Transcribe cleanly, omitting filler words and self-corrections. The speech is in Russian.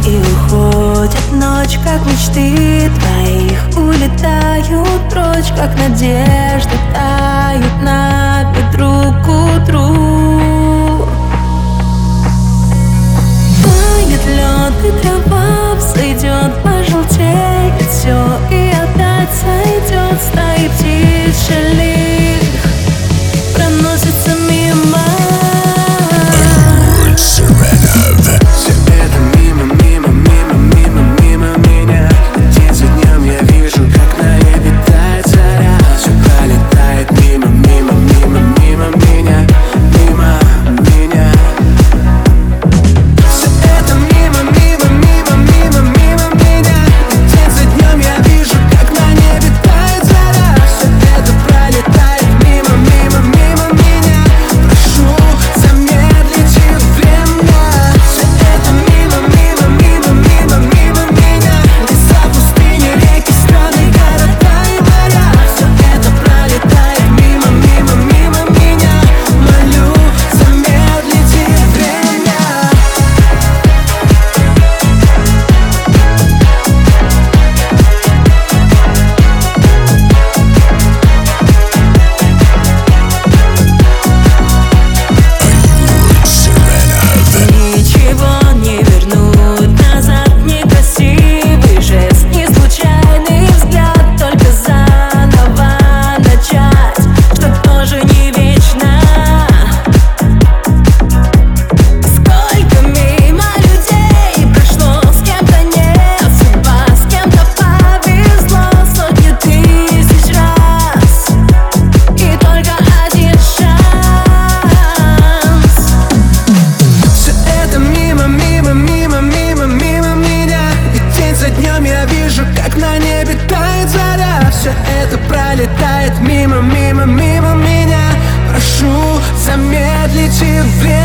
и уходит ночь, как мечты твоих улетают прочь, как надежды тают на ветру к утру. Тает лед и трава взойдет, пожелтеет все и опять сойдет. Стаи птиц шалих проносится мимо. Все это мимо, мимо, мимо, мимо, мимо меня. День за днем я вижу, как на небе тает заря. Все пролетает мимо, мимо, мимо, мимо меня, мимо меня. Все это мимо, мимо, мимо, мимо, мимо меня. День за днем я вижу, как на небе тает заря. Все это пролетает мимо, мимо, мимо меня. Прошу, замедлите время. Все это мимо, мимо, мимо, мимо, мимо меня. Леса, пустыни, реки, страны, города и моря. Все это пролетает мимо, мимо, мимо меня. Молю, замедлите время. Ничего не вернуть назад, некрасивый жест, не случайный взгляд, только заново начать, что тоже не вечно. Сколько мимо людей прошло, с кем-то нет судьба, с кем-то повезло сотни тысяч раз, и только один шанс. Все это мимо, мимо, мимо, мимо, мимо меня. И день за днем я вижу, как на небе тает заря. Все это пролетает мимо, мимо, мимо меня. Прошу, замедлите время.